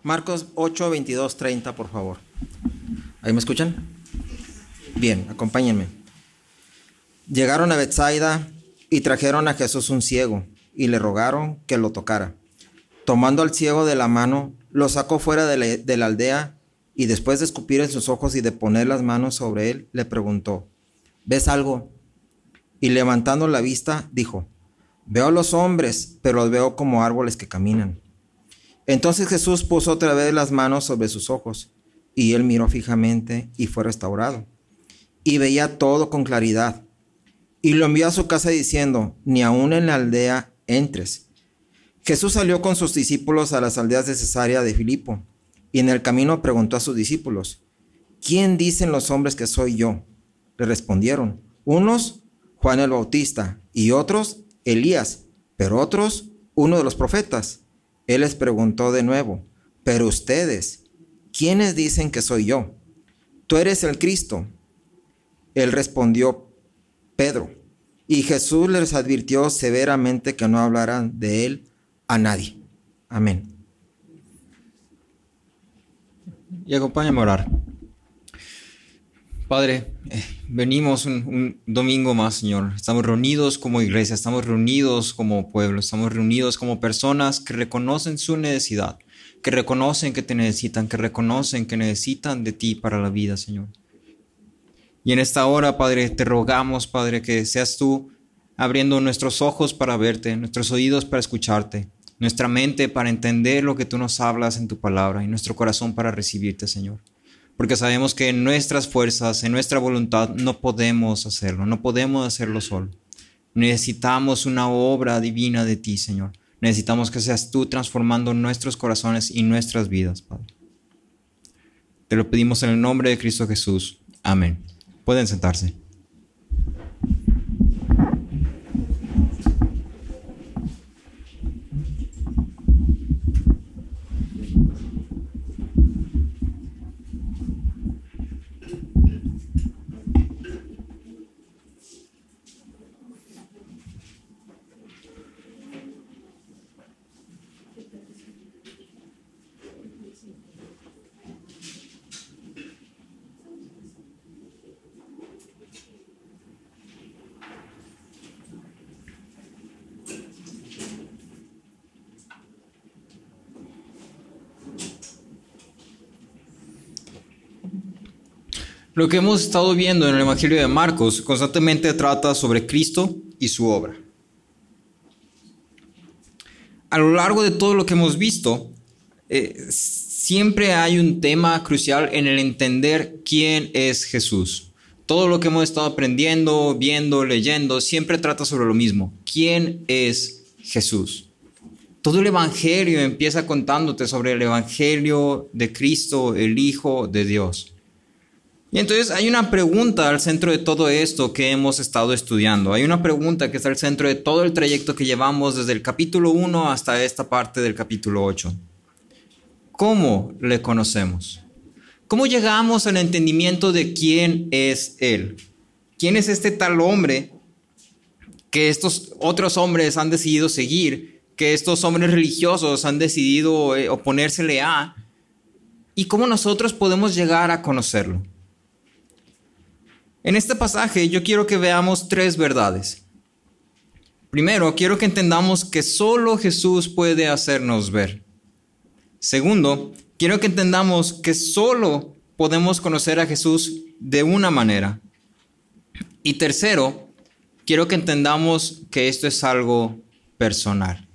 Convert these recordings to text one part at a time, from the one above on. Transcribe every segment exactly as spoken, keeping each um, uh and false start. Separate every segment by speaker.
Speaker 1: Marcos ocho, veintidós, treinta, por favor. ¿Ahí me escuchan? Bien, acompáñenme. Llegaron a Betsaida y trajeron a Jesús un ciego y le rogaron que lo tocara. Tomando al ciego de la mano, lo sacó fuera de la, de la aldea y después de escupir en sus ojos y de poner las manos sobre él, le preguntó: ¿ves algo? Y levantando la vista, dijo: veo a los hombres, pero los veo como árboles que caminan. Entonces Jesús puso otra vez las manos sobre sus ojos, y él miró fijamente y fue restaurado, y veía todo con claridad. Y lo envió a su casa diciendo: ni aun en la aldea entres. Jesús salió con sus discípulos a las aldeas de Cesarea de Filipo, y en el camino preguntó a sus discípulos: ¿quién dicen los hombres que soy yo? Le respondieron: unos, Juan el Bautista, y otros, Elías, pero otros, uno de los profetas. Él les preguntó de nuevo: pero ustedes, ¿quiénes dicen que soy yo? Tú eres el Cristo. Él respondió: Pedro. Y Jesús les advirtió severamente que no hablaran de él a nadie. Amén.
Speaker 2: Y acompáñame a orar. Padre, eh, venimos un, un domingo más, Señor. Estamos reunidos como iglesia, estamos reunidos como pueblo, estamos reunidos como personas que reconocen su necesidad, que reconocen que te necesitan, que reconocen que necesitan de ti para la vida, Señor. Y en esta hora, Padre, te rogamos, Padre, que seas tú abriendo nuestros ojos para verte, nuestros oídos para escucharte, nuestra mente para entender lo que tú nos hablas en tu palabra y nuestro corazón para recibirte, Señor. Porque sabemos que en nuestras fuerzas, en nuestra voluntad, no podemos hacerlo, no podemos hacerlo solo. Necesitamos una obra divina de ti, Señor. Necesitamos que seas tú transformando nuestros corazones y nuestras vidas, Padre. Te lo pedimos en el nombre de Cristo Jesús. Amén. Pueden sentarse. Lo que hemos estado viendo en el Evangelio de Marcos constantemente trata sobre Cristo y su obra. A lo largo de todo lo que hemos visto, eh, siempre hay un tema crucial en el entender quién es Jesús. Todo lo que hemos estado aprendiendo, viendo, leyendo, siempre trata sobre lo mismo. ¿Quién es Jesús? Todo el Evangelio empieza contándote sobre el Evangelio de Cristo, el Hijo de Dios. Y entonces hay una pregunta al centro de todo esto que hemos estado estudiando. Hay una pregunta que está al centro de todo el trayecto que llevamos desde el capítulo uno hasta esta parte del capítulo ocho. ¿Cómo le conocemos? ¿Cómo llegamos al entendimiento de quién es Él? ¿Quién es este tal hombre que estos otros hombres han decidido seguir, que estos hombres religiosos han decidido eh, oponérsele a? ¿Y cómo nosotros podemos llegar a conocerlo? En este pasaje yo quiero que veamos tres verdades. Primero, quiero que entendamos que solo Jesús puede hacernos ver. Segundo, quiero que entendamos que solo podemos conocer a Jesús de una manera. Y tercero, quiero que entendamos que esto es algo personal.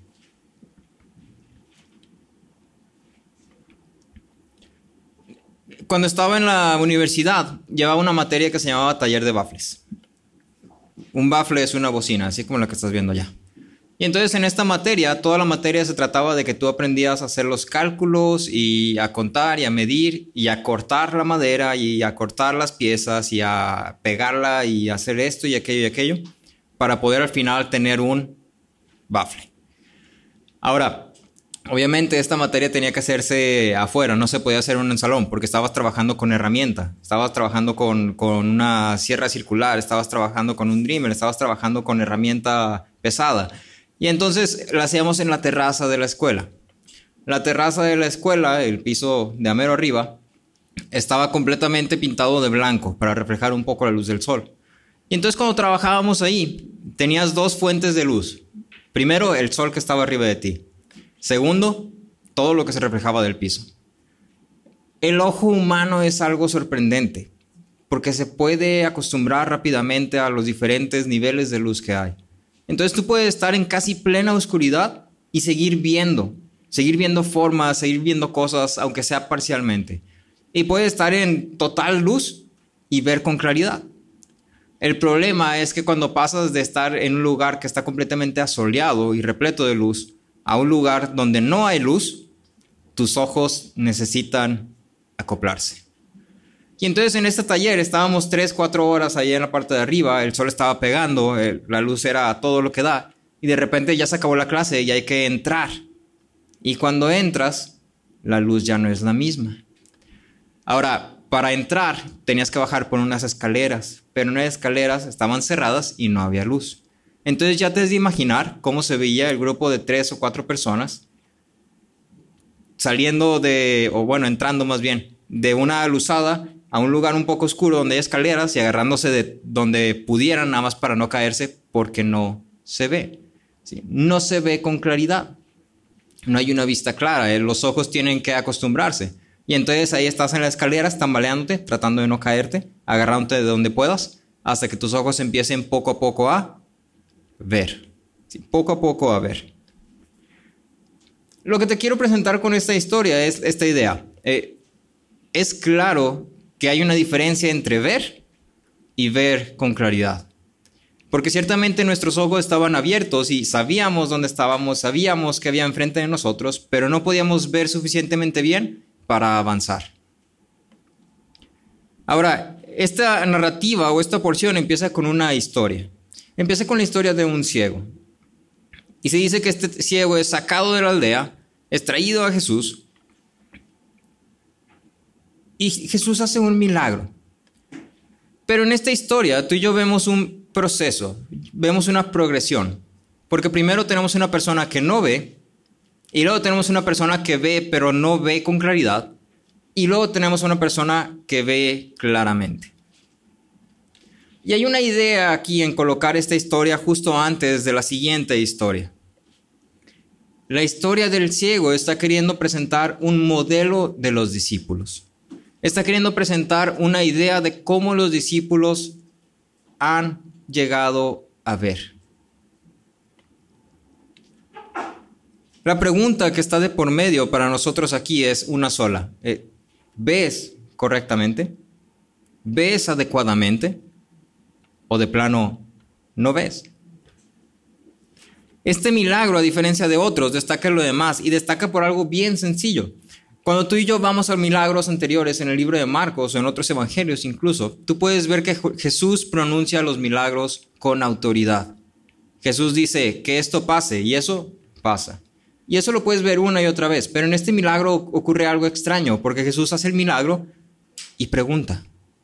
Speaker 2: Cuando estaba en la universidad, llevaba una materia que se llamaba taller de baffles. Un baffle es una bocina, así como la que estás viendo allá. Y entonces en esta materia, toda la materia se trataba de que tú aprendías a hacer los cálculos y a contar y a medir y a cortar la madera y a cortar las piezas y a pegarla y hacer esto y aquello y aquello para poder al final tener un baffle. Ahora, obviamente esta materia tenía que hacerse afuera, no se podía hacer en un salón porque estabas trabajando con herramienta, estabas trabajando con, con una sierra circular, estabas trabajando con un Dremel, estabas trabajando con herramienta pesada. Y entonces la hacíamos en la terraza de la escuela. la terraza de la escuela, el piso de amero arriba, estaba completamente pintado de blanco para reflejar un poco la luz del sol. Y entonces cuando trabajábamos ahí, tenías dos fuentes de luz. Primero, el sol que estaba arriba de ti. Segundo, todo lo que se reflejaba del piso. El ojo humano es algo sorprendente, porque se puede acostumbrar rápidamente a los diferentes niveles de luz que hay. Entonces tú puedes estar en casi plena oscuridad y seguir viendo, seguir viendo formas, seguir viendo cosas, aunque sea parcialmente. Y puedes estar en total luz y ver con claridad. El problema es que cuando pasas de estar en un lugar que está completamente asoleado y repleto de luz a un lugar donde no hay luz, tus ojos necesitan acoplarse. Y entonces en este taller estábamos tres, cuatro horas allá en la parte de arriba, el sol estaba pegando, el, la luz era todo lo que da, y de repente ya se acabó la clase y hay que entrar. Y cuando entras, la luz ya no es la misma. Ahora, para entrar tenías que bajar por unas escaleras, pero en las escaleras estaban cerradas y no había luz. Entonces ya te has de imaginar cómo se veía el grupo de tres o cuatro personas saliendo de, o bueno, entrando más bien, de una luzada a un lugar un poco oscuro donde hay escaleras y agarrándose de donde pudieran nada más para no caerse porque no se ve. ¿Sí? No se ve con claridad. No hay una vista clara. ¿eh? Los ojos tienen que acostumbrarse. Y entonces ahí estás en las escaleras tambaleándote, tratando de no caerte, agarrándote de donde puedas, hasta que tus ojos empiecen poco a poco a ver. ¿Sí? Poco a poco a ver. Lo que te quiero presentar con esta historia es esta idea. Eh, es claro que hay una diferencia entre ver y ver con claridad. Porque ciertamente nuestros ojos estaban abiertos y sabíamos dónde estábamos, sabíamos que había enfrente de nosotros, pero no podíamos ver suficientemente bien para avanzar. Ahora, esta narrativa o esta porción empieza con una historia. Empieza con la historia de un ciego. Y se dice que este ciego es sacado de la aldea, es traído a Jesús, y Jesús hace un milagro. Pero en esta historia tú y yo vemos un proceso, vemos una progresión. Porque primero tenemos una persona que no ve, y luego tenemos una persona que ve pero no ve con claridad, y luego tenemos una persona que ve claramente. Y hay una idea aquí en colocar esta historia justo antes de la siguiente historia. La historia del ciego está queriendo presentar un modelo de los discípulos. Está queriendo presentar una idea de cómo los discípulos han llegado a ver. La pregunta que está de por medio para nosotros aquí es una sola. ¿Ves correctamente? ¿Ves adecuadamente? ¿O de plano no ves? Este milagro, a diferencia de otros, destaca en lo demás y destaca por algo bien sencillo. Cuando tú y yo vamos a milagros anteriores en el libro de Marcos o en otros evangelios incluso, tú puedes ver que Jesús pronuncia los milagros con autoridad. Jesús dice que esto pase y eso pasa. Y eso lo puedes ver una y otra vez, pero en este milagro ocurre algo extraño porque Jesús hace el milagro y pregunta,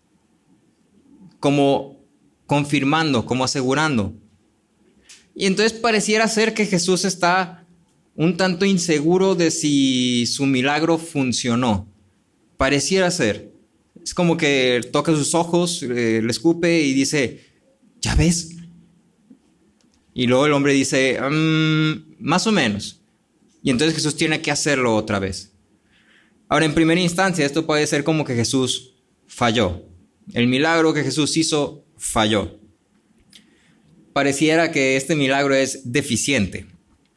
Speaker 2: como confirmando, como asegurando. Y entonces pareciera ser que Jesús está un tanto inseguro de si su milagro funcionó. Pareciera ser. Es como que toca sus ojos, eh, le escupe y dice, ¿ya ves? Y luego el hombre dice, mmm, más o menos. Y entonces Jesús tiene que hacerlo otra vez. Ahora, en primera instancia, esto puede ser como que Jesús falló. El milagro que Jesús hizo falló. Pareciera que este milagro es deficiente.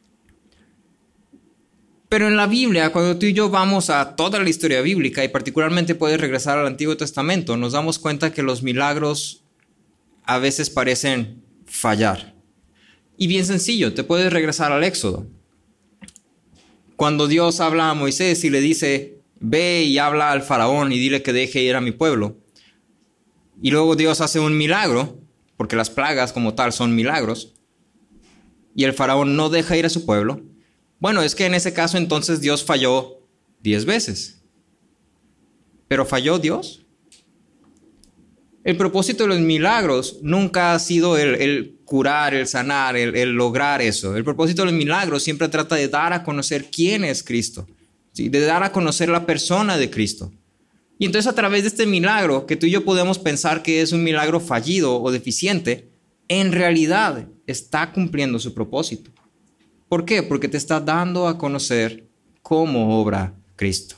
Speaker 2: Pero en la Biblia, cuando tú y yo vamos a toda la historia bíblica, y particularmente puedes regresar al Antiguo Testamento, nos damos cuenta que los milagros a veces parecen fallar. Y bien sencillo, te puedes regresar al Éxodo. Cuando Dios habla a Moisés y le dice, ve y habla al faraón y dile que deje ir a mi pueblo. Y luego Dios hace un milagro, porque las plagas como tal son milagros, y el faraón no deja ir a su pueblo. Bueno, es que en ese caso entonces Dios falló diez veces. ¿Pero falló Dios? El propósito de los milagros nunca ha sido el, el curar, el sanar, el, el lograr eso. El propósito de los milagros siempre trata de dar a conocer quién es Cristo. ¿sí? De dar a conocer la persona de Cristo. Y entonces a través de este milagro, que tú y yo podemos pensar que es un milagro fallido o deficiente, en realidad está cumpliendo su propósito. ¿Por qué? Porque te está dando a conocer cómo obra Cristo.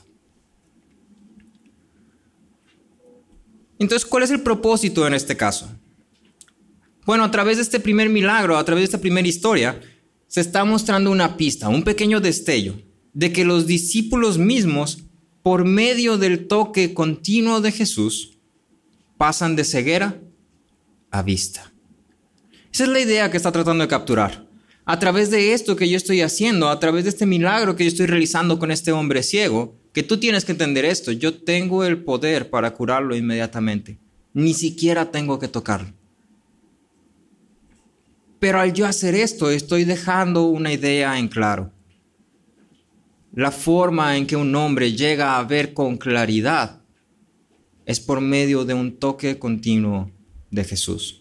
Speaker 2: Entonces, ¿cuál es el propósito en este caso? Bueno, a través de este primer milagro, a través de esta primera historia, se está mostrando una pista, un pequeño destello, de que los discípulos mismos, por medio del toque continuo de Jesús, pasan de ceguera a vista. Esa es la idea que está tratando de capturar. A través de esto que yo estoy haciendo, a través de este milagro que yo estoy realizando con este hombre ciego, que tú tienes que entender esto, yo tengo el poder para curarlo inmediatamente. Ni siquiera tengo que tocarlo. Pero al yo hacer esto, estoy dejando una idea en claro. La forma en que un hombre llega a ver con claridad es por medio de un toque continuo de Jesús.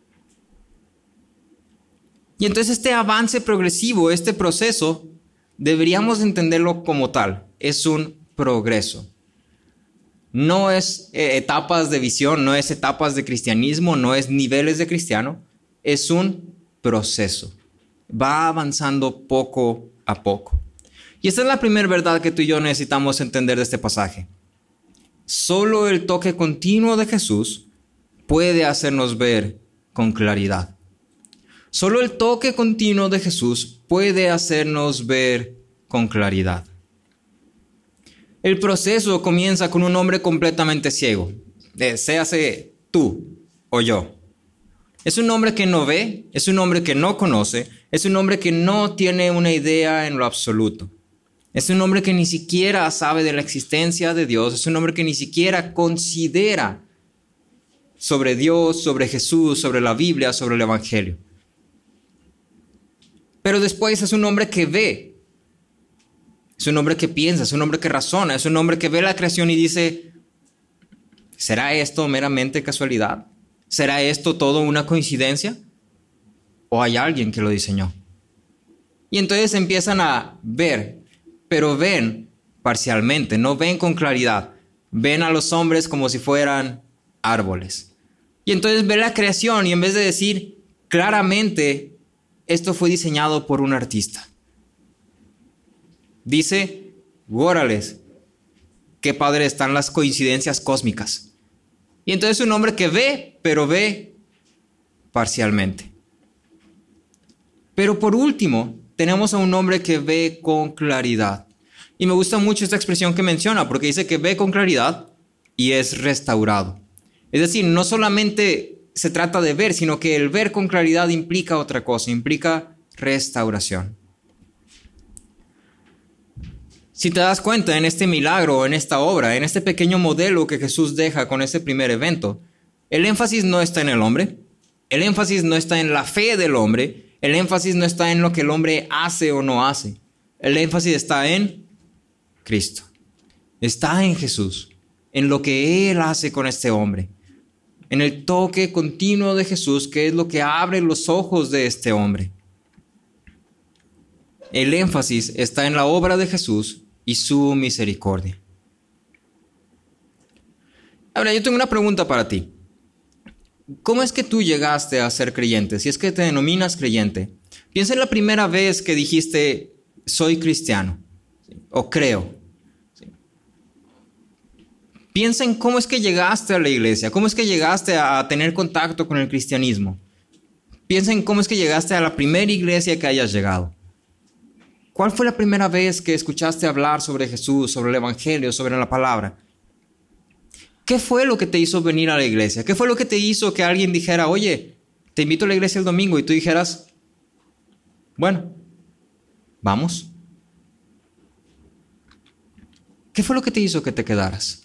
Speaker 2: Y entonces este avance progresivo, este proceso, deberíamos entenderlo como tal. Es un progreso. No es eh, etapas de visión, no es etapas de cristianismo, no es niveles de cristiano. Es un proceso. Va avanzando poco a poco. Y esta es la primera verdad que tú y yo necesitamos entender de este pasaje. Solo el toque continuo de Jesús puede hacernos ver con claridad. Solo el toque continuo de Jesús puede hacernos ver con claridad. El proceso comienza con un hombre completamente ciego, eh, séase tú o yo. Es un hombre que no ve, es un hombre que no conoce, es un hombre que no tiene una idea en lo absoluto. Es un hombre que ni siquiera sabe de la existencia de Dios, es un hombre que ni siquiera considera sobre Dios, sobre Jesús, sobre la Biblia, sobre el Evangelio. Pero después es un hombre que ve, es un hombre que piensa, es un hombre que razona, es un hombre que ve la creación y dice, ¿será esto meramente casualidad? ¿Será esto todo una coincidencia? ¿O hay alguien que lo diseñó? Y entonces empiezan a ver, pero ven parcialmente, no ven con claridad. Ven a los hombres como si fueran árboles. Y entonces ven la creación y en vez de decir claramente, esto fue diseñado por un artista. Dice, órales, qué padre están las coincidencias cósmicas. Y entonces un hombre que ve, pero ve parcialmente. Pero por último, tenemos a un hombre que ve con claridad. Y me gusta mucho esta expresión que menciona, porque dice que ve con claridad y es restaurado. Es decir, no solamente se trata de ver, sino que el ver con claridad implica otra cosa, implica restauración. Si te das cuenta en este milagro, en esta obra, en este pequeño modelo que Jesús deja con este primer evento, el énfasis no está en el hombre, el énfasis no está en la fe del hombre, el énfasis no está en lo que el hombre hace o no hace, el énfasis está en Cristo, está en Jesús, en lo que Él hace con este hombre, en el toque continuo de Jesús, que es lo que abre los ojos de este hombre. El énfasis está en la obra de Jesús y su misericordia. Ahora, yo tengo una pregunta para ti. ¿Cómo es que tú llegaste a ser creyente? Si es que te denominas creyente, piensa en la primera vez que dijiste, soy cristiano, ¿sí? O creo. ¿Sí? Piensa en cómo es que llegaste a la iglesia, cómo es que llegaste a tener contacto con el cristianismo. Piensa en cómo es que llegaste a la primera iglesia que hayas llegado. ¿Cuál fue la primera vez que escuchaste hablar sobre Jesús, sobre el Evangelio, sobre la palabra? ¿Qué fue lo que te hizo venir a la iglesia? ¿Qué fue lo que te hizo que alguien dijera, oye, te invito a la iglesia el domingo? Y tú dijeras, bueno, vamos. ¿Qué fue lo que te hizo que te quedaras?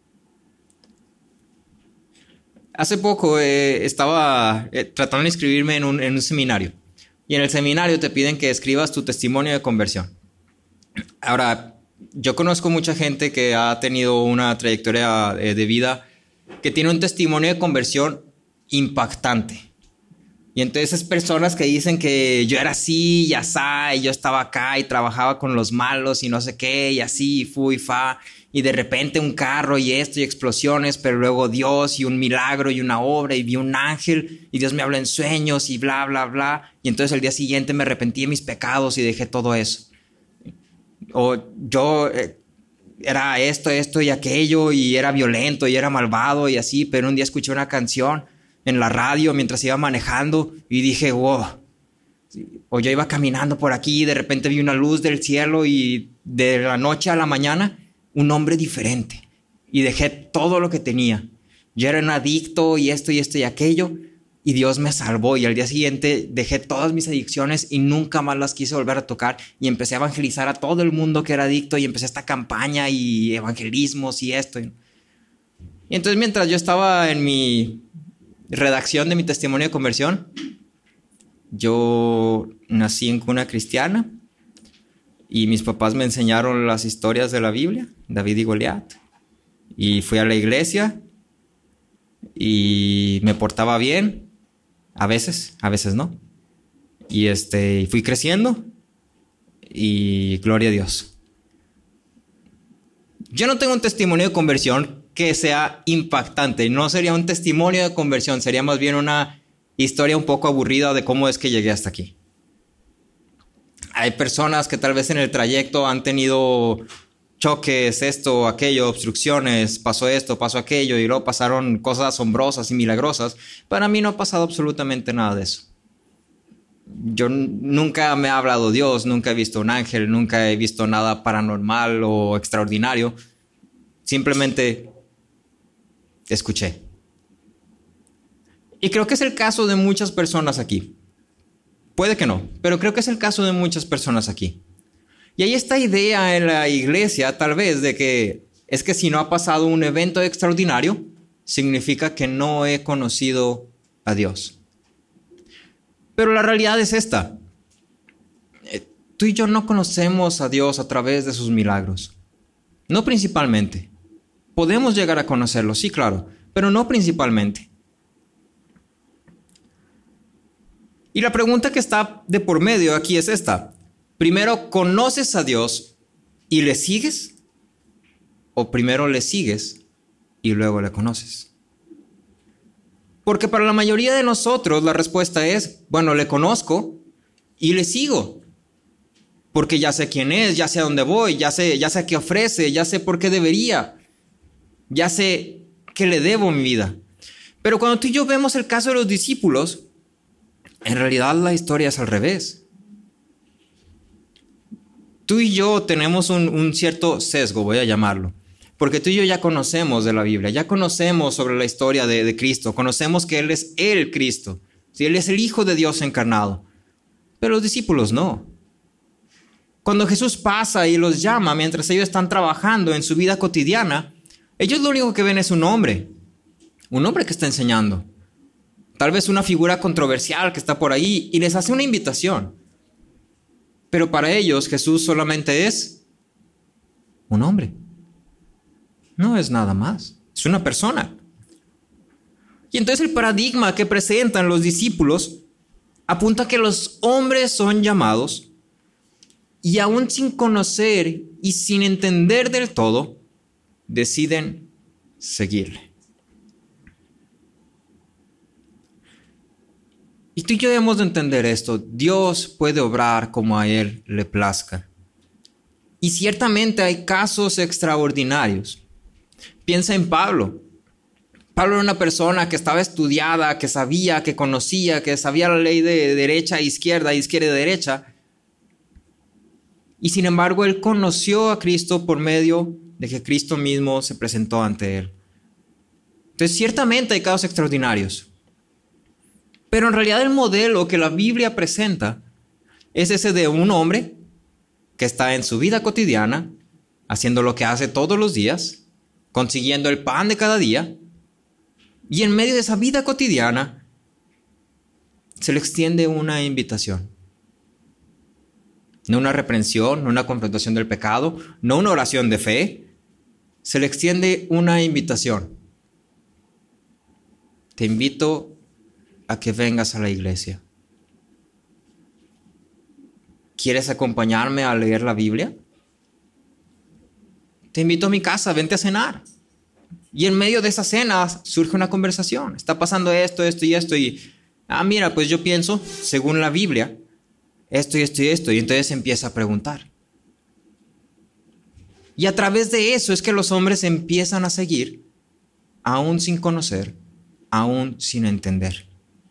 Speaker 2: Hace poco eh, estaba eh, tratando de inscribirme en un, en un seminario. Y en el seminario te piden que escribas tu testimonio de conversión. Ahora, yo conozco mucha gente que ha tenido una trayectoria de vida que tiene un testimonio de conversión impactante. Y entonces esas personas que dicen que yo era así y asá, y yo estaba acá y trabajaba con los malos y no sé qué, y así, y fu y fa, y de repente un carro y esto y explosiones, pero luego Dios y un milagro y una obra y vi un ángel y Dios me habló en sueños y bla, bla, bla. Y entonces el día siguiente me arrepentí de mis pecados y dejé todo eso. O yo eh, era esto, esto y aquello y era violento y era malvado y así, pero un día escuché una canción en la radio mientras iba manejando y dije, wow. O yo iba caminando por aquí y de repente vi una luz del cielo y de la noche a la mañana un hombre diferente y dejé todo lo que tenía. Yo era un adicto y esto y esto y aquello y Dios me salvó y al día siguiente dejé todas mis adicciones y nunca más las quise volver a tocar y empecé a evangelizar a todo el mundo que era adicto y empecé esta campaña y evangelismos y esto. Y entonces mientras yo estaba en mi redacción de mi testimonio de conversión, yo nací en cuna cristiana y mis papás me enseñaron las historias de la Biblia, David y Goliat, y fui a la iglesia y me portaba bien, a veces, a veces no, y este, fui creciendo y gloria a Dios. Yo no tengo un testimonio de conversión que sea impactante. No sería un testimonio de conversión, sería más bien una historia un poco aburrida de cómo es que llegué hasta aquí. Hay personas que tal vez en el trayecto han tenido choques, esto, aquello, obstrucciones, pasó esto, pasó aquello, y luego pasaron cosas asombrosas y milagrosas. Para mí no ha pasado absolutamente nada de eso. Yo nunca me ha hablado Dios, nunca he visto un ángel, nunca he visto nada paranormal o extraordinario. Simplemente escuché. Y creo que es el caso de muchas personas aquí. Puede que no, pero creo que es el caso de muchas personas aquí. Y hay esta idea en la iglesia, tal vez, de que es que si no ha pasado un evento extraordinario, significa que no he conocido a Dios. Pero la realidad es esta. Tú y yo no conocemos a Dios a través de sus milagros. No principalmente. Podemos llegar a conocerlo, sí, claro, pero no principalmente. Y la pregunta que está de por medio aquí es esta. Primero, ¿conoces a Dios y le sigues? ¿O primero le sigues y luego le conoces? Porque para la mayoría de nosotros la respuesta es, bueno, le conozco y le sigo. Porque ya sé quién es, ya sé a dónde voy, ya sé, ya sé qué ofrece, ya sé por qué debería. Ya sé que le debo mi vida. Pero cuando tú y yo vemos el caso de los discípulos, en realidad la historia es al revés. Tú y yo tenemos un, un cierto sesgo, voy a llamarlo. Porque tú y yo ya conocemos de la Biblia, ya conocemos sobre la historia de, de Cristo, conocemos que Él es el Cristo, ¿sí? Él es el Hijo de Dios encarnado. Pero los discípulos no. Cuando Jesús pasa y los llama mientras ellos están trabajando en su vida cotidiana, ellos lo único que ven es un hombre, un hombre que está enseñando. Tal vez una figura controversial que está por ahí y les hace una invitación. Pero para ellos Jesús solamente es un hombre. No es nada más, es una persona. Y entonces el paradigma que presentan los discípulos apunta a que los hombres son llamados y aún sin conocer y sin entender del todo, deciden seguirle. Y tú y yo debemos de entender esto. Dios puede obrar como a Él le plazca. Y ciertamente hay casos extraordinarios. Piensa en Pablo. Pablo era una persona que estaba estudiada, que sabía, que conocía, que sabía la ley de derecha e izquierda, izquierda y derecha. Y sin embargo, él conoció a Cristo por medio de que Cristo mismo se presentó ante él. Entonces, ciertamente hay casos extraordinarios. Pero en realidad el modelo que la Biblia presenta es ese de un hombre que está en su vida cotidiana, haciendo lo que hace todos los días, consiguiendo el pan de cada día, y en medio de esa vida cotidiana se le extiende una invitación. No una reprensión, no una confrontación del pecado, no una oración de fe. Se le extiende una invitación. Te invito a que vengas a la iglesia. ¿Quieres acompañarme a leer la Biblia? Te invito a mi casa, vente a cenar. Y en medio de esa cena surge una conversación. Está pasando esto, esto y esto. Y, ah, mira, pues yo pienso, según la Biblia, esto y esto y esto. Y entonces empieza a preguntar. Y a través de eso es que los hombres empiezan a seguir, aún sin conocer, aún sin entender.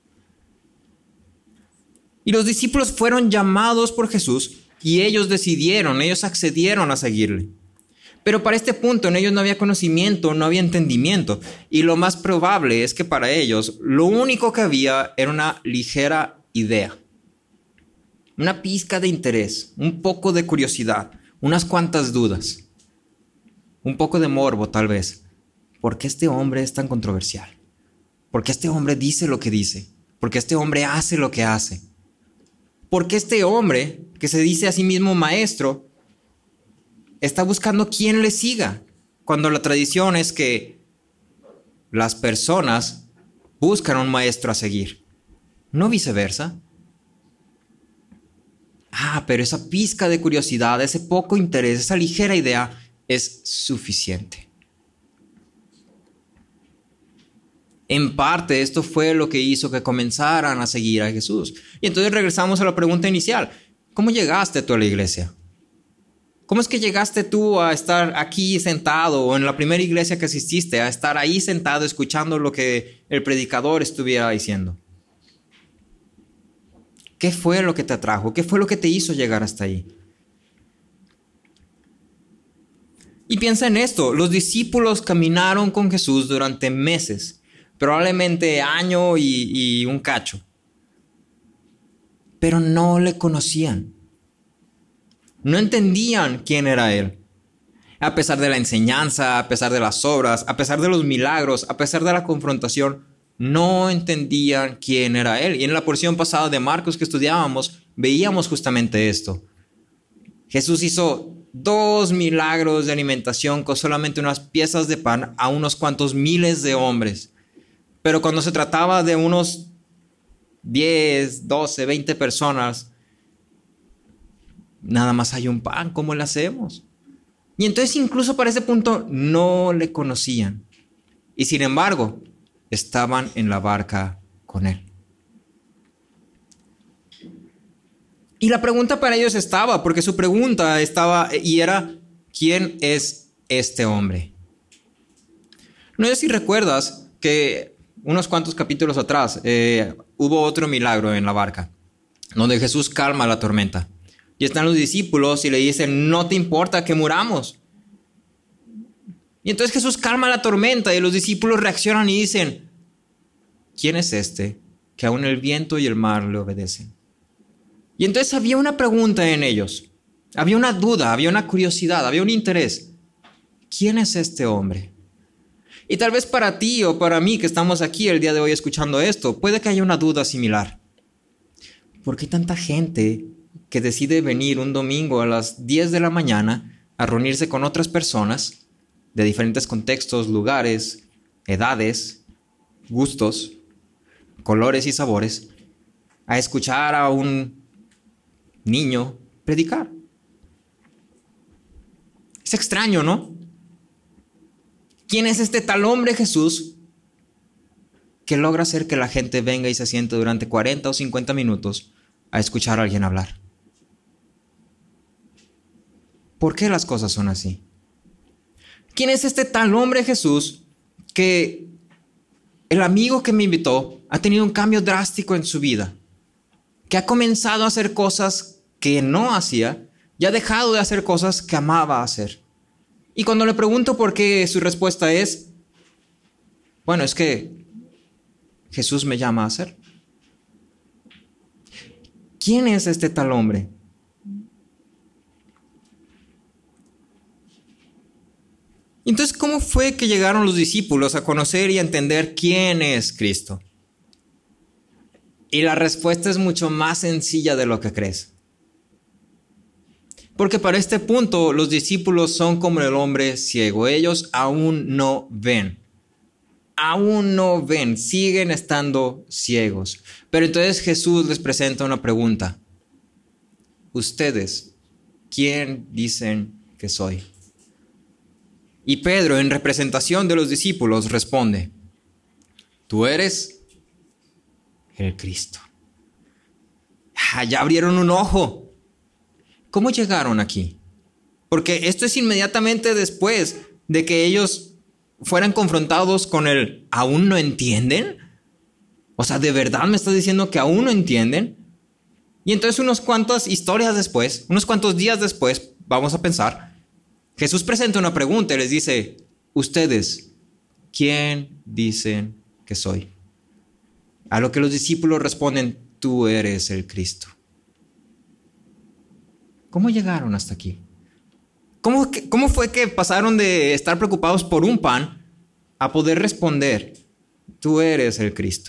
Speaker 2: Y los discípulos fueron llamados por Jesús y ellos decidieron, ellos accedieron a seguirle. Pero para este punto en ellos no había conocimiento, no había entendimiento. Y lo más probable es que para ellos lo único que había era una ligera idea. Una pizca de interés, un poco de curiosidad, unas cuantas dudas. Un poco de morbo tal vez. ¿Por qué este hombre es tan controversial? ¿Por qué este hombre dice lo que dice? ¿Por qué este hombre hace lo que hace? ¿Por qué este hombre que se dice a sí mismo maestro está buscando quién le siga, cuando la tradición es que las personas buscan un maestro a seguir, no viceversa? Ah, pero esa pizca de curiosidad, ese poco interés, esa ligera idea es suficiente. En parte, esto fue lo que hizo que comenzaran a seguir a Jesús. Y entonces regresamos a la pregunta inicial. ¿Cómo llegaste tú a la iglesia? ¿Cómo es que llegaste tú a estar aquí sentado o en la primera iglesia que asististe, a estar ahí sentado escuchando lo que el predicador estuviera diciendo? ¿Qué fue lo que te atrajo? ¿Qué fue lo que te hizo llegar hasta ahí? Y piensa en esto, los discípulos caminaron con Jesús durante meses, probablemente año y, y un cacho, pero no le conocían. No entendían quién era Él. A pesar de la enseñanza, a pesar de las obras, a pesar de los milagros, a pesar de la confrontación, no entendían quién era Él. Y en la porción pasada de Marcos que estudiábamos, veíamos justamente esto. Jesús hizo dos milagros de alimentación con solamente unas piezas de pan a unos cuantos miles de hombres. Pero cuando se trataba de unos diez, doce, veinte personas, nada más hay un pan, ¿cómo le hacemos? Y entonces incluso para ese punto no le conocían. Y sin embargo, estaban en la barca con Él. Y la pregunta para ellos estaba, porque su pregunta estaba y era, ¿quién es este hombre? No sé si recuerdas que unos cuantos capítulos atrás eh, hubo otro milagro en la barca, donde Jesús calma la tormenta. Y están los discípulos y le dicen, no te importa que muramos. Y entonces Jesús calma la tormenta y los discípulos reaccionan y dicen, ¿quién es este que aún el viento y el mar le obedecen? Y entonces había una pregunta en ellos, había una duda, había una curiosidad, había un interés. ¿Quién es este hombre? Y tal vez para ti o para mí que estamos aquí el día de hoy escuchando esto, puede que haya una duda similar. ¿Por qué tanta gente que decide venir un domingo a las diez de la mañana a reunirse con otras personas de diferentes contextos, lugares, edades, gustos, colores y sabores, a escuchar a un niño predicar? Es extraño, ¿no? ¿Quién es este tal hombre Jesús que logra hacer que la gente venga y se siente durante cuarenta o cincuenta minutos a escuchar a alguien hablar? ¿Por qué las cosas son así? ¿Quién es este tal hombre Jesús que el amigo que me invitó ha tenido un cambio drástico en su vida? Que ha comenzado a hacer cosas que no hacía y ha dejado de hacer cosas que amaba hacer. Y cuando le pregunto por qué, su respuesta es, bueno, es que Jesús me llama a hacer. ¿Quién es este tal hombre? Entonces, ¿cómo fue que llegaron los discípulos a conocer y a entender quién es Cristo? Y la respuesta es mucho más sencilla de lo que crees. Porque para este punto los discípulos son como el hombre ciego. Ellos aún no ven. aún no ven, siguen estando ciegos. Pero entonces Jesús les presenta una pregunta. Ustedes, ¿quién dicen que soy? Y Pedro, en representación de los discípulos, responde, tú eres el Cristo. Ah, ya abrieron un ojo. ¿Cómo llegaron aquí? Porque esto es inmediatamente después de que ellos fueran confrontados con el ¿aún no entienden? O sea, ¿de verdad me estás diciendo que aún no entienden? Y entonces unos cuantas historias después, unos cuantos días después, vamos a pensar, Jesús presenta una pregunta y les dice, ustedes, ¿quién dicen que soy? A lo que los discípulos responden, tú eres el Cristo. ¿Cómo llegaron hasta aquí? ¿Cómo, ¿Cómo fue que pasaron de estar preocupados por un pan a poder responder, tú eres el Cristo?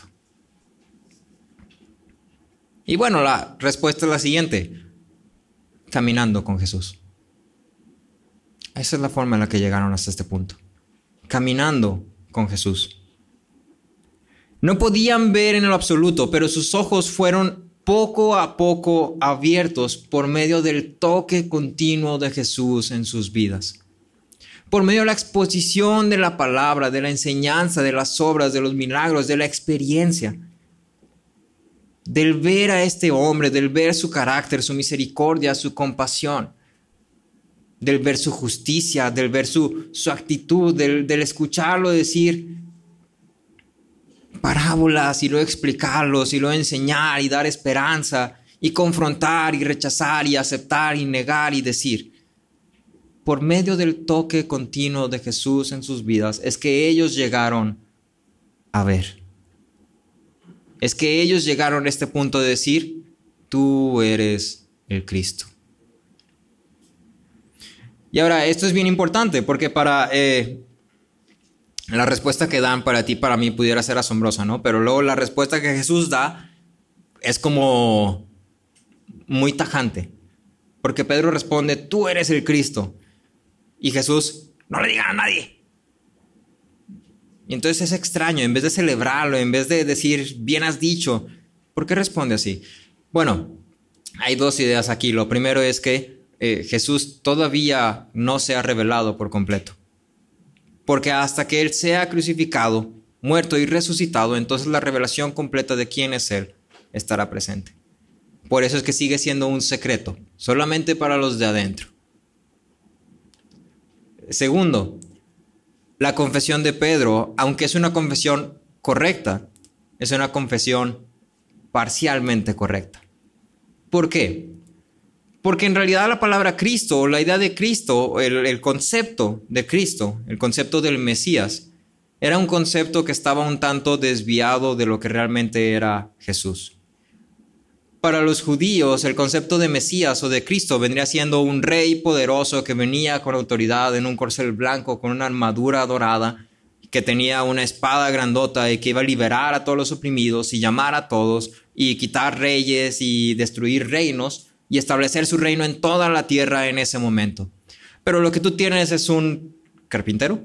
Speaker 2: Y bueno, la respuesta es la siguiente, caminando con Jesús. Esa es la forma en la que llegaron hasta este punto, caminando con Jesús. No podían ver en lo absoluto, pero sus ojos fueron poco a poco abiertos por medio del toque continuo de Jesús en sus vidas. Por medio de la exposición de la palabra, de la enseñanza, de las obras, de los milagros, de la experiencia. Del ver a este hombre, del ver su carácter, su misericordia, su compasión. Del ver su justicia, del ver su, su actitud, del, del escucharlo decir parábolas y luego explicarlos y luego enseñar y dar esperanza y confrontar y rechazar y aceptar y negar y decir. Por medio del toque continuo de Jesús en sus vidas es que ellos llegaron a ver. Es que ellos llegaron a este punto de decir, tú eres el Cristo. Y ahora, esto es bien importante porque para... Eh, La respuesta que dan para ti, para mí, pudiera ser asombrosa, ¿no? Pero luego la respuesta que Jesús da es como muy tajante. Porque Pedro responde, tú eres el Cristo. Y Jesús, no le digan a nadie. Y entonces es extraño, en vez de celebrarlo, en vez de decir, bien has dicho, ¿por qué responde así? Bueno, hay dos ideas aquí. Lo primero es que eh, Jesús todavía no se ha revelado por completo. Porque hasta que Él sea crucificado, muerto y resucitado, entonces la revelación completa de quién es Él estará presente. Por eso es que sigue siendo un secreto, solamente para los de adentro. Segundo, la confesión de Pedro, aunque es una confesión correcta, es una confesión parcialmente correcta. ¿Por qué? Porque en realidad la palabra Cristo, la idea de Cristo, el, el concepto de Cristo, el concepto del Mesías, era un concepto que estaba un tanto desviado de lo que realmente era Jesús. Para los judíos, el concepto de Mesías o de Cristo vendría siendo un rey poderoso que venía con autoridad en un corcel blanco, con una armadura dorada, que tenía una espada grandota y que iba a liberar a todos los oprimidos y llamar a todos y quitar reyes y destruir reinos, y establecer su reino en toda la tierra en ese momento. Pero lo que tú tienes es un carpintero,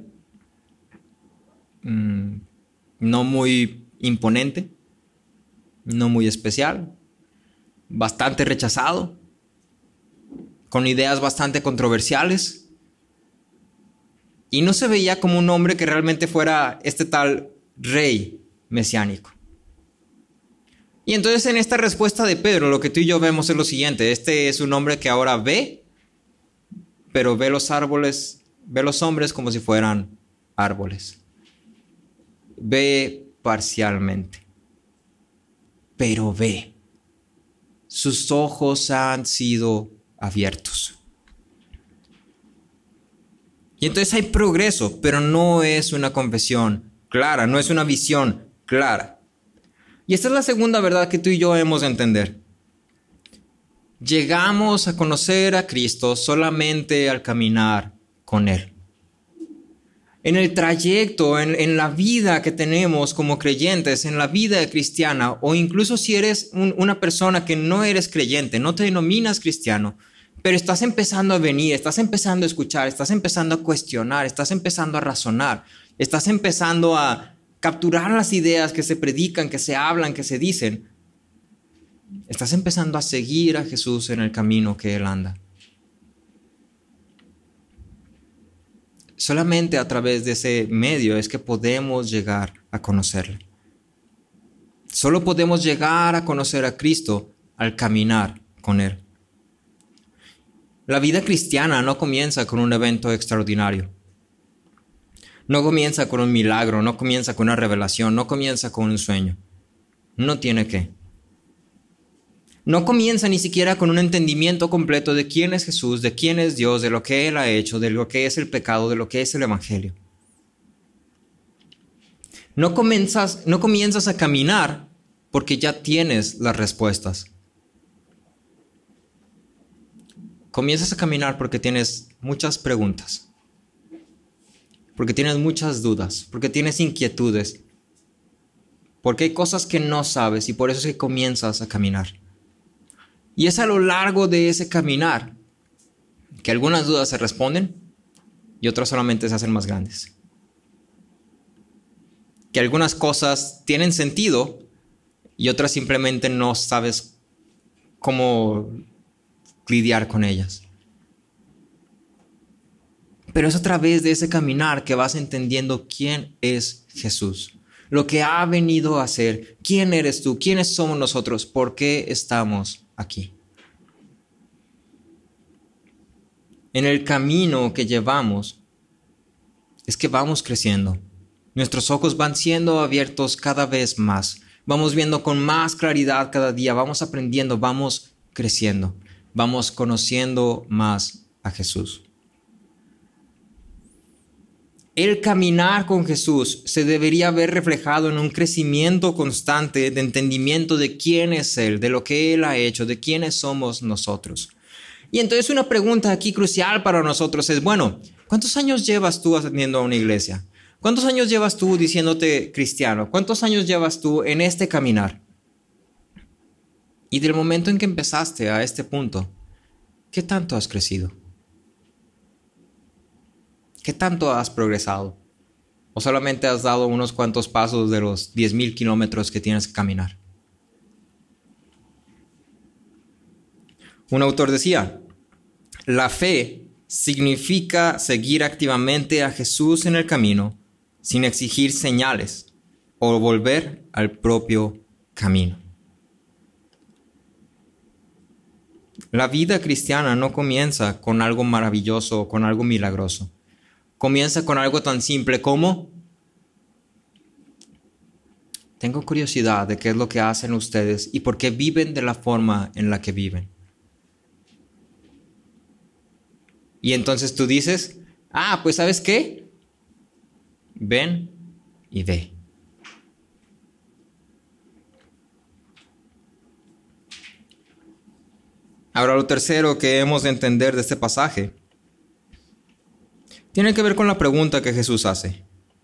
Speaker 2: mm, no muy imponente, no muy especial, bastante rechazado, con ideas bastante controversiales, y no se veía como un hombre que realmente fuera este tal rey mesiánico. Y entonces en esta respuesta de Pedro, lo que tú y yo vemos es lo siguiente. Este es un hombre que ahora ve, pero ve los árboles, ve los hombres como si fueran árboles. Ve parcialmente, pero ve. Sus ojos han sido abiertos. Y entonces hay progreso, pero no es una confesión clara, no es una visión clara. Y esta es la segunda verdad que tú y yo hemos de entender. Llegamos a conocer a Cristo solamente al caminar con Él. En el trayecto, en, en la vida que tenemos como creyentes, en la vida cristiana, o incluso si eres un, una persona que no eres creyente, no te denominas cristiano, pero estás empezando a venir, estás empezando a escuchar, estás empezando a cuestionar, estás empezando a razonar, estás empezando a capturar las ideas que se predican, que se hablan, que se dicen, estás empezando a seguir a Jesús en el camino que Él anda. Solamente a través de ese medio es que podemos llegar a conocerle. Solo podemos llegar a conocer a Cristo al caminar con Él. La vida cristiana no comienza con un evento extraordinario. No comienza con un milagro, no comienza con una revelación, no comienza con un sueño. No tiene que. No comienza ni siquiera con un entendimiento completo de quién es Jesús, de quién es Dios, de lo que Él ha hecho, de lo que es el pecado, de lo que es el Evangelio. No comienzas, no comienzas a caminar porque ya tienes las respuestas. Comienzas a caminar porque tienes muchas preguntas, porque tienes muchas dudas, porque tienes inquietudes, porque hay cosas que no sabes y por eso es que comienzas a caminar. Y es a lo largo de ese caminar que algunas dudas se responden y otras solamente se hacen más grandes. Que algunas cosas tienen sentido y otras simplemente no sabes cómo lidiar con ellas. Pero es a través de ese caminar que vas entendiendo quién es Jesús, lo que ha venido a hacer, quién eres tú, quiénes somos nosotros, por qué estamos aquí. En el camino que llevamos es que vamos creciendo. Nuestros ojos van siendo abiertos cada vez más. Vamos viendo con más claridad cada día. Vamos aprendiendo, vamos creciendo. Vamos conociendo más a Jesús. El caminar con Jesús se debería ver reflejado en un crecimiento constante de entendimiento de quién es Él, de lo que Él ha hecho, de quiénes somos nosotros. Y entonces una pregunta aquí crucial para nosotros es, bueno, ¿cuántos años llevas tú atendiendo a una iglesia? ¿Cuántos años llevas tú diciéndote cristiano? ¿Cuántos años llevas tú en este caminar? Y del momento en que empezaste a este punto, ¿qué tanto has crecido? ¿Qué tanto has progresado? ¿O solamente has dado unos cuantos pasos de los diez mil kilómetros que tienes que caminar? Un autor decía, la fe significa seguir activamente a Jesús en el camino sin exigir señales o volver al propio camino. La vida cristiana no comienza con algo maravilloso o con algo milagroso. Comienza con algo tan simple como: tengo curiosidad de qué es lo que hacen ustedes y por qué viven de la forma en la que viven. Y entonces tú dices, ah, pues ¿sabes qué? Ven y ve. Ahora, lo tercero que hemos de entender de este pasaje tiene que ver con la pregunta que Jesús hace.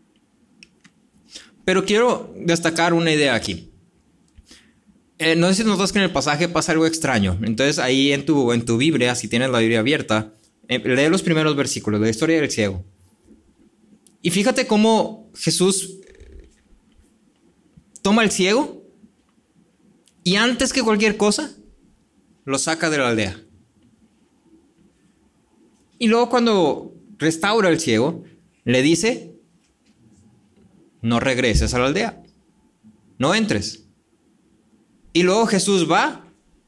Speaker 2: Pero quiero destacar una idea aquí. Eh, no sé si notas que en el pasaje pasa algo extraño. Entonces ahí en tu, en tu Biblia, si tienes la Biblia abierta, eh, lee los primeros versículos de la historia del ciego. Y fíjate cómo Jesús toma al ciego y antes que cualquier cosa, lo saca de la aldea. Y luego cuando restaura al ciego, le dice, no regreses a la aldea, no entres. Y luego Jesús va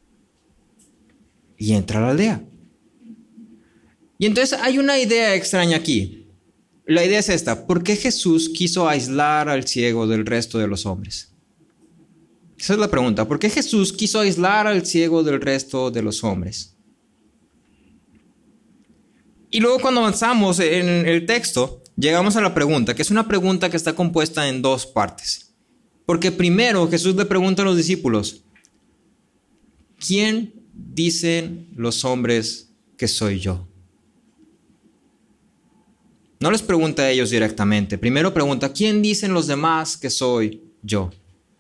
Speaker 2: y entra a la aldea. Y entonces hay una idea extraña aquí. La idea es esta: ¿por qué Jesús quiso aislar al ciego del resto de los hombres? Esa es la pregunta. ¿Por qué Jesús quiso aislar al ciego del resto de los hombres? Y luego cuando avanzamos en el texto, llegamos a la pregunta, que es una pregunta que está compuesta en dos partes. Porque primero Jesús le pregunta a los discípulos, ¿quién dicen los hombres que soy yo? No les pregunta a ellos directamente. Primero pregunta, ¿quién dicen los demás que soy yo?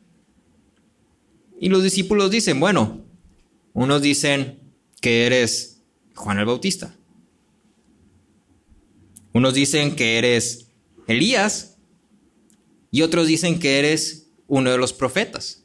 Speaker 2: Y los discípulos dicen, bueno, unos dicen que eres Juan el Bautista. Unos dicen que eres Elías. y otros dicen que eres uno de los profetas.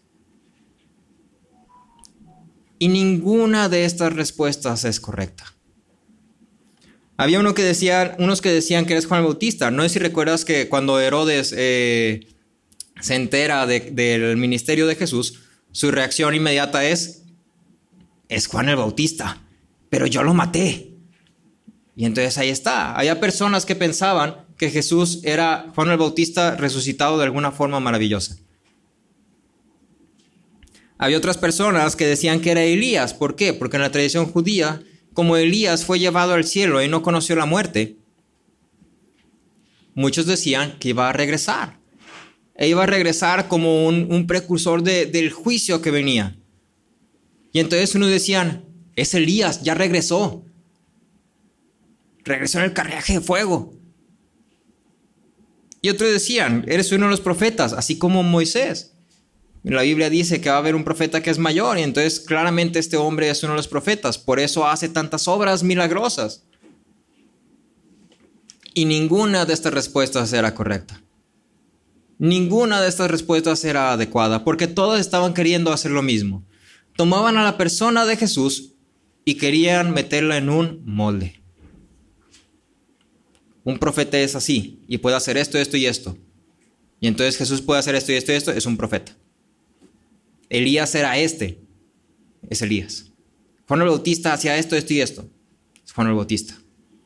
Speaker 2: Y ninguna de estas respuestas es correcta. Había uno que decía, unos que decían que eres Juan el Bautista. No sé si recuerdas que cuando Herodes eh, se entera de, del ministerio de Jesús, su reacción inmediata es, es Juan el Bautista, pero yo lo maté. Y entonces ahí está. Había personas que pensaban que Jesús era Juan el Bautista resucitado de alguna forma maravillosa. Había otras personas que decían que era Elías. ¿Por qué? Porque en la tradición judía, como Elías fue llevado al cielo y no conoció la muerte, muchos decían que iba a regresar. E iba a regresar como un, un precursor de, del juicio que venía. Y entonces unos decían, es Elías, ya regresó. Regresó en el carruaje de fuego. Y otros decían, eres uno de los profetas, así como Moisés. La Biblia dice que va a haber un profeta que es mayor, y entonces claramente este hombre es uno de los profetas. Por eso hace tantas obras milagrosas. Y ninguna de estas respuestas era correcta. Ninguna de estas respuestas era adecuada, porque todos estaban queriendo hacer lo mismo. Tomaban a la persona de Jesús y querían meterla en un molde. Un profeta es así, y puede hacer esto, esto y esto. Y entonces Jesús puede hacer esto y esto y esto, es un profeta. Elías era este, es Elías. Juan el Bautista hacía esto, esto y esto, es Juan el Bautista.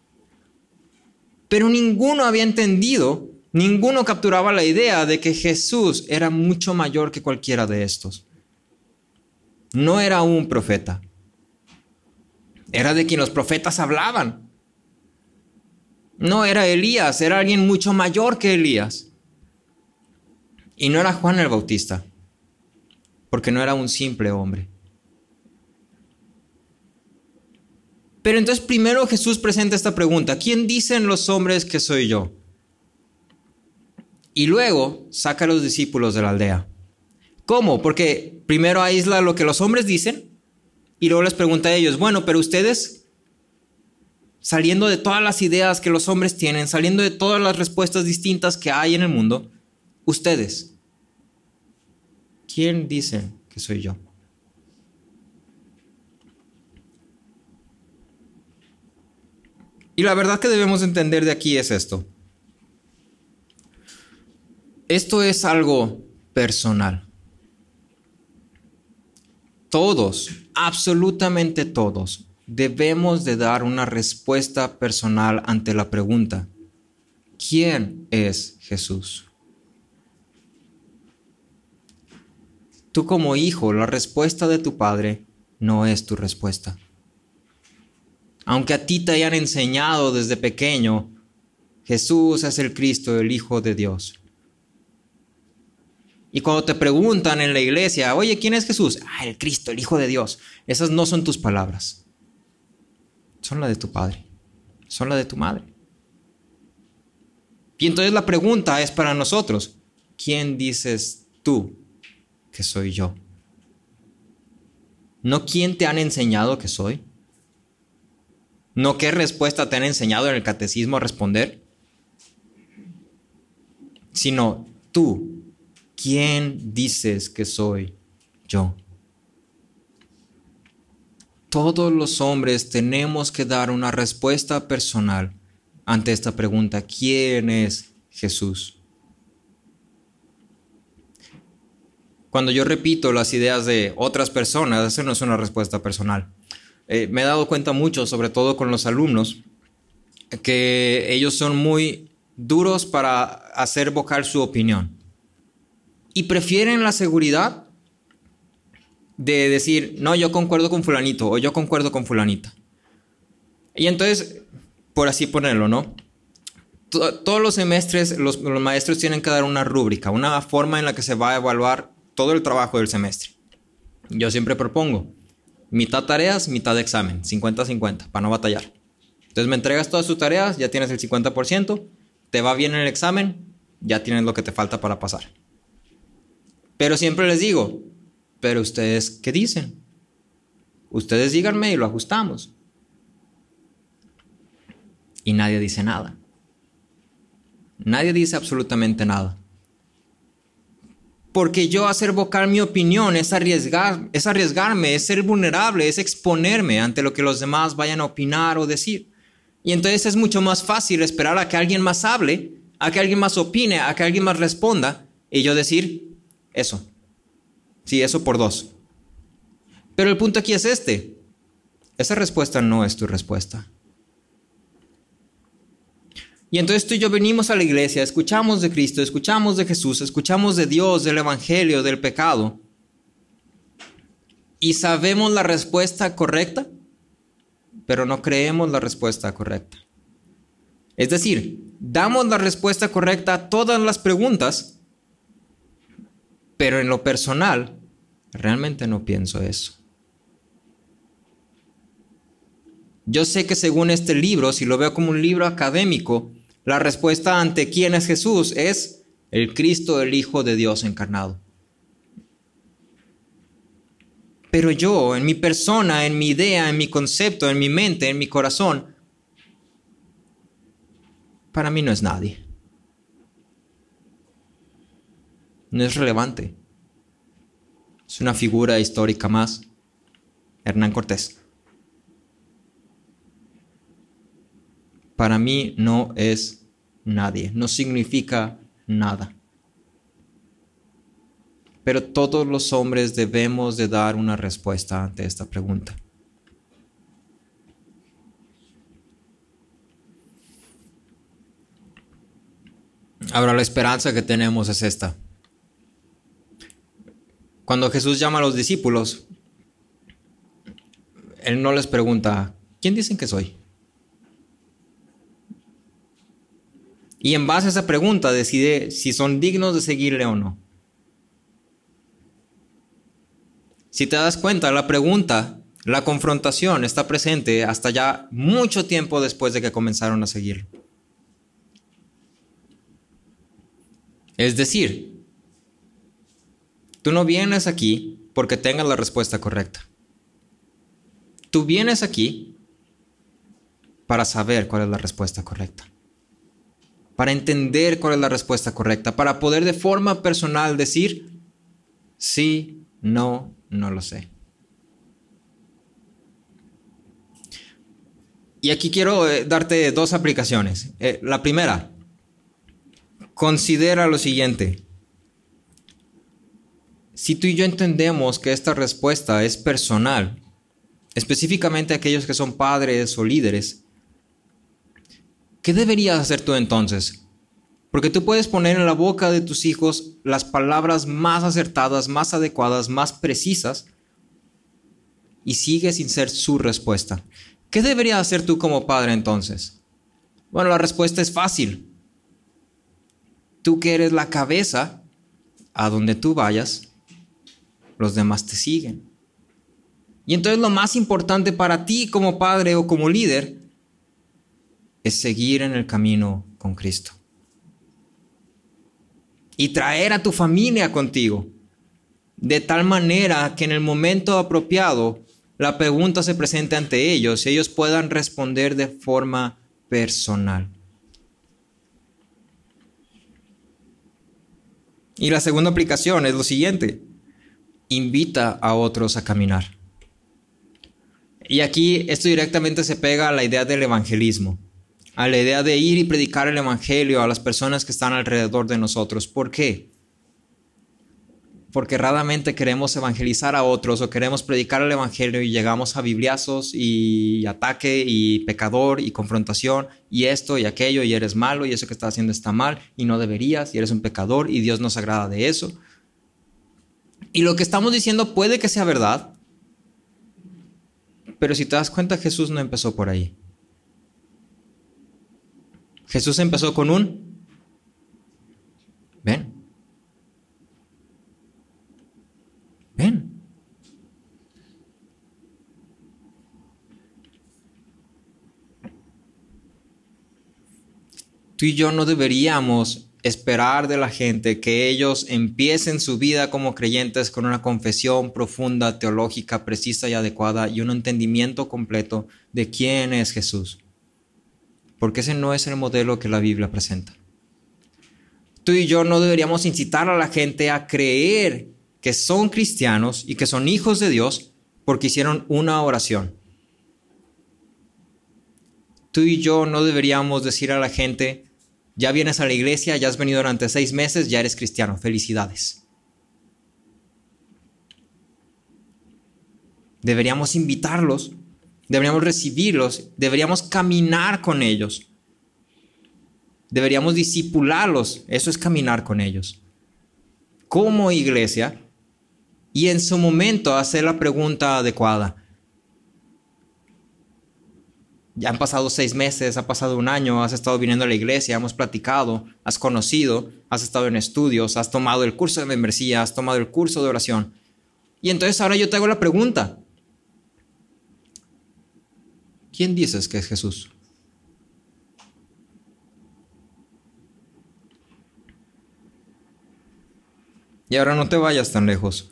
Speaker 2: Pero ninguno había entendido, ninguno capturaba la idea de que Jesús era mucho mayor que cualquiera de estos. No era un profeta. Era de quien los profetas hablaban. No era Elías, era alguien mucho mayor que Elías. Y no era Juan el Bautista, porque no era un simple hombre. Pero entonces primero Jesús presenta esta pregunta: ¿quién dicen los hombres que soy yo? Y luego saca a los discípulos de la aldea. ¿Cómo? Porque primero aísla lo que los hombres dicen y luego les pregunta a ellos, bueno, pero ustedes, saliendo de todas las ideas que los hombres tienen, saliendo de todas las respuestas distintas que hay en el mundo, ustedes, ¿quién dicen que soy yo? Y la verdad que debemos entender de aquí es esto. Esto es algo personal. Todos, absolutamente todos, debemos de dar una respuesta personal ante la pregunta: ¿quién es Jesús? Tú como hijo, la respuesta de tu padre no es tu respuesta. Aunque a ti te hayan enseñado desde pequeño, Jesús es el Cristo, el Hijo de Dios. Y cuando te preguntan en la iglesia, oye, ¿quién es Jesús? Ah, el Cristo, el Hijo de Dios. Esas no son tus palabras. Son las de tu padre. Son las de tu madre. Y entonces la pregunta es para nosotros: ¿quién dices tú que soy yo? No quién te han enseñado que soy. No qué respuesta te han enseñado en el catecismo a responder. Sino tú. ¿Quién dices que soy yo? Todos los hombres tenemos que dar una respuesta personal ante esta pregunta: ¿quién es Jesús? Cuando yo repito las ideas de otras personas, eso no es una respuesta personal. Eh, me he dado cuenta mucho, sobre todo con los alumnos, que ellos son muy duros para hacer vocal su opinión. Y prefieren la seguridad de decir, no, yo concuerdo con fulanito o yo concuerdo con fulanita. Y entonces, por así ponerlo, ¿no? Todos los semestres los, los maestros tienen que dar una rúbrica, una forma en la que se va a evaluar todo el trabajo del semestre. Yo siempre propongo mitad tareas, mitad examen, cincuenta cincuenta, para no batallar. Entonces me entregas todas tus tareas, ya tienes el cincuenta por ciento, te va bien en el examen, ya tienes lo que te falta para pasar. Pero siempre les digo, ¿pero ustedes qué dicen? Ustedes díganme y lo ajustamos. Y nadie dice nada. Nadie dice absolutamente nada. porque yo hacer vocal mi opinión es, arriesgar, es arriesgarme, es ser vulnerable, es exponerme ante lo que los demás vayan a opinar o decir. Y entonces es mucho más fácil esperar a que alguien más hable, a que alguien más opine, a que alguien más responda, y yo decir eso. Sí, eso por dos. Pero el punto aquí es este. Esa respuesta no es tu respuesta. Y entonces tú y yo venimos a la iglesia, escuchamos de Cristo, escuchamos de Jesús, escuchamos de Dios, del Evangelio, del pecado. Y sabemos la respuesta correcta, pero no creemos la respuesta correcta. Es decir, damos la respuesta correcta a todas las preguntas, pero en lo personal, realmente no pienso eso. Yo sé que según este libro, si lo veo como un libro académico, la respuesta ante quién es Jesús es el Cristo, el Hijo de Dios encarnado. Pero yo, en mi persona, en mi idea, en mi concepto, en mi mente, en mi corazón, para mí no es nadie. No es relevante. Es una figura histórica más. Hernán Cortés. Para mí no es nadie, no significa nada. Pero todos los hombres debemos de dar una respuesta ante esta pregunta. Ahora la esperanza que tenemos es esta. Cuando Jesús llama a los discípulos, Él no les pregunta, ¿quién dicen que soy? Y en base a esa pregunta decide si son dignos de seguirle o no. Si te das cuenta, la pregunta, la confrontación está presente hasta ya mucho tiempo después de que comenzaron a seguirlo. Es decir, tú no vienes aquí porque tengas la respuesta correcta. Tú vienes aquí para saber cuál es la respuesta correcta. Para entender cuál es la respuesta correcta, para poder de forma personal decir, sí, no, no lo sé. Y aquí quiero eh, darte dos aplicaciones. Eh, la primera, considera lo siguiente. Si tú y yo entendemos que esta respuesta es personal, específicamente aquellos que son padres o líderes, ¿qué deberías hacer tú entonces? Porque tú puedes poner en la boca de tus hijos las palabras más acertadas, más adecuadas, más precisas, y sigue sin ser su respuesta. ¿Qué deberías hacer tú como padre entonces? Bueno, la respuesta es fácil. Tú que eres la cabeza, a donde tú vayas, los demás te siguen. Y entonces lo más importante para ti como padre o como líder es seguir en el camino con Cristo. Y traer a tu familia contigo. De tal manera que en el momento apropiado la pregunta se presente ante ellos y ellos puedan responder de forma personal. Y la segunda aplicación es lo siguiente. Invita a otros a caminar. Y aquí esto directamente se pega a la idea del evangelismo. A la idea de ir y predicar el evangelio a las personas que están alrededor de nosotros. ¿Por qué? Porque raramente queremos evangelizar a otros o queremos predicar el evangelio y llegamos a bibliazos y ataque y pecador y confrontación y esto y aquello y eres malo y eso que estás haciendo está mal y no deberías y eres un pecador y Dios no se agrada de eso. Y lo que estamos diciendo puede que sea verdad, pero si te das cuenta, Jesús no empezó por ahí. Jesús empezó con un ven. Ven. Tú y yo no deberíamos esperar de la gente que ellos empiecen su vida como creyentes con una confesión profunda, teológica, precisa y adecuada y un entendimiento completo de quién es Jesús. Porque ese no es el modelo que la Biblia presenta. Tú y yo no deberíamos incitar a la gente a creer que son cristianos y que son hijos de Dios porque hicieron una oración. Tú y yo no deberíamos decir a la gente, ya vienes a la iglesia, ya has venido durante seis meses, ya eres cristiano, felicidades. Deberíamos invitarlos, deberíamos recibirlos, deberíamos caminar con ellos. Deberíamos discipularlos, eso es caminar con ellos. Como iglesia, y en su momento hacer la pregunta adecuada. Ya han pasado seis meses, ha pasado un año, has estado viniendo a la iglesia, hemos platicado, has conocido, has estado en estudios, has tomado el curso de membresía, has tomado el curso de oración. Y entonces ahora yo te hago la pregunta. ¿Quién dices que es Jesús? Y ahora no te vayas tan lejos.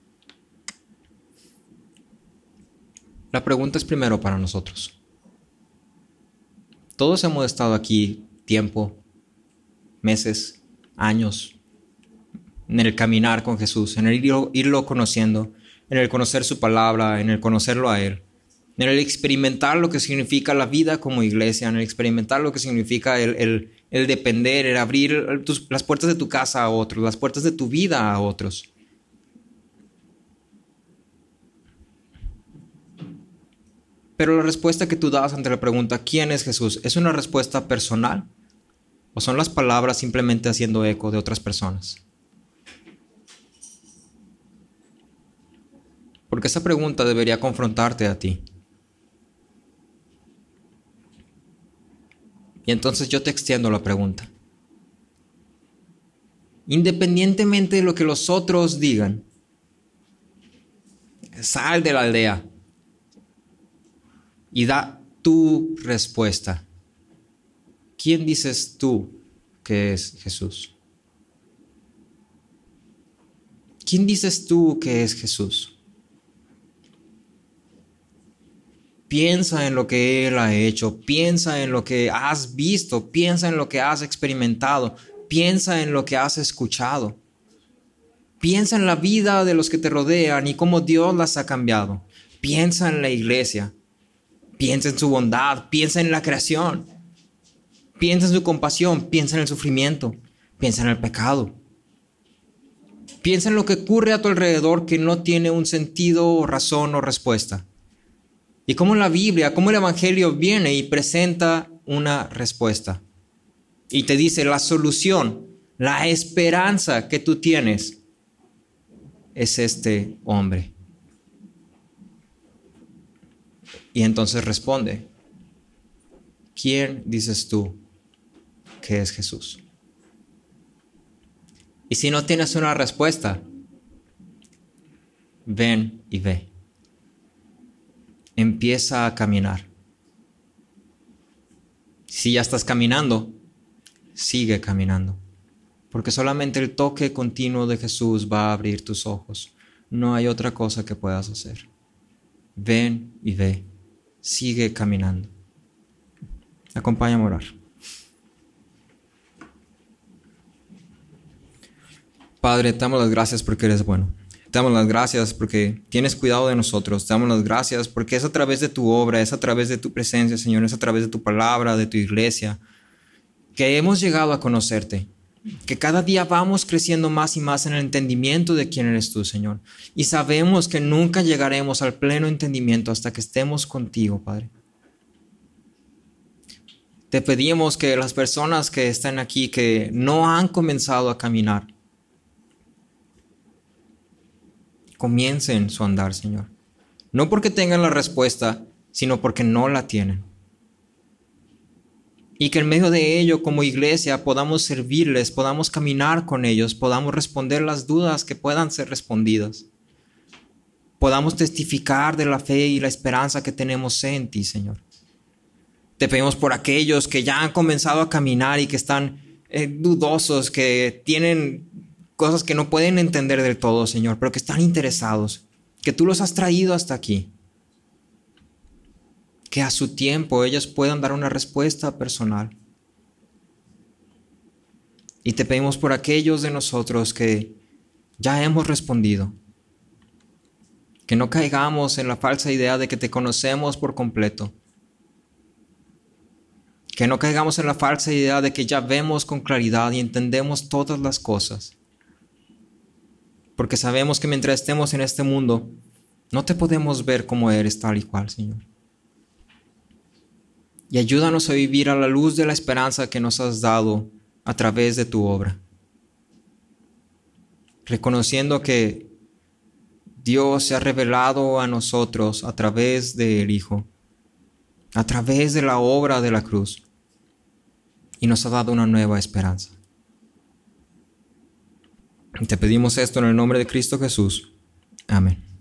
Speaker 2: La pregunta es primero para nosotros. Todos hemos estado aquí tiempo, meses, años, en el caminar con Jesús, en el irlo, irlo conociendo, en el conocer su palabra, en el conocerlo a Él, en el experimentar lo que significa la vida como iglesia, en el experimentar lo que significa el, el, el depender, el abrir tus, las puertas de tu casa a otros, las puertas de tu vida a otros. Pero la respuesta que tú das ante la pregunta ¿quién es Jesús? ¿Es una respuesta personal? ¿O son las palabras simplemente haciendo eco de otras personas? Porque esa pregunta debería confrontarte a ti. Y entonces yo te extiendo la pregunta. Independientemente de lo que los otros digan, sal de la aldea y da tu respuesta. ¿Quién dices tú que es Jesús? ¿Quién dices tú que es Jesús? Piensa en lo que Él ha hecho, piensa en lo que has visto, piensa en lo que has experimentado, piensa en lo que has escuchado. Piensa en la vida de los que te rodean y cómo Dios las ha cambiado. Piensa en la iglesia. Piensa en su bondad, piensa en la creación, piensa en su compasión, piensa en el sufrimiento, piensa en el pecado. Piensa en lo que ocurre a tu alrededor que no tiene un sentido, razón o respuesta. Y cómo la Biblia, cómo el Evangelio viene y presenta una respuesta. Y te dice la solución, la esperanza que tú tienes es este hombre. Y entonces responde, ¿quién dices tú que es Jesús? Y si no tienes una respuesta, ven y ve. Empieza a caminar. Si ya estás caminando, sigue caminando. Porque solamente el toque continuo de Jesús va a abrir tus ojos. No hay otra cosa que puedas hacer. Ven y ve. Sigue caminando. Acompáñame a orar. Padre, te damos las gracias porque eres bueno. Te damos las gracias porque tienes cuidado de nosotros. Te damos las gracias porque es a través de tu obra, es a través de tu presencia, Señor, es a través de tu palabra, de tu iglesia, que hemos llegado a conocerte. Que cada día vamos creciendo más y más en el entendimiento de quién eres tú, Señor. Y sabemos que nunca llegaremos al pleno entendimiento hasta que estemos contigo, Padre. Te pedimos que las personas que están aquí, que no han comenzado a caminar, comiencen su andar, Señor. No porque tengan la respuesta, sino porque no la tienen. Y que en medio de ello, como iglesia, podamos servirles, podamos caminar con ellos, podamos responder las dudas que puedan ser respondidas. Podamos testificar de la fe y la esperanza que tenemos en ti, Señor. Te pedimos por aquellos que ya han comenzado a caminar y que están eh, dudosos, que tienen cosas que no pueden entender del todo, Señor, pero que están interesados, que tú los has traído hasta aquí. Que a su tiempo ellos puedan dar una respuesta personal. Y te pedimos por aquellos de nosotros que ya hemos respondido. Que no caigamos en la falsa idea de que te conocemos por completo. Que no caigamos en la falsa idea de que ya vemos con claridad y entendemos todas las cosas. Porque sabemos que mientras estemos en este mundo, no te podemos ver como eres tal y cual, Señor. Y ayúdanos a vivir a la luz de la esperanza que nos has dado a través de tu obra. Reconociendo que Dios se ha revelado a nosotros a través del Hijo, a través de la obra de la cruz, y nos ha dado una nueva esperanza. Y te pedimos esto en el nombre de Cristo Jesús. Amén.